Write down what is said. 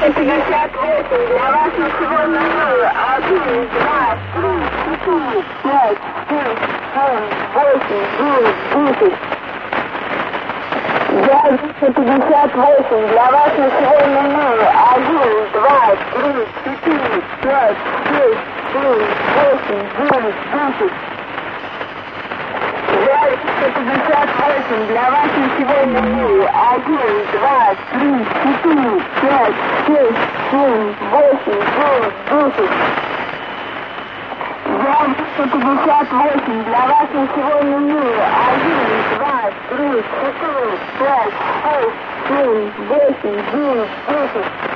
358, для вас на сегодня 1, 2, 3, 4, 5, 6, 7, 8, 9, 10. Я 258, для вас на сегодня 1, 2, 3, 4, 5, 6, 7, 8, 9, 10. Я 258, для вас на сегодня 1, 2, 3, 4, 5, 6, 7, 8, 9, 10. Я 258, для вас на сегодня 1, 2, 3, 4, 5, 6, 7, 8, 9, 10.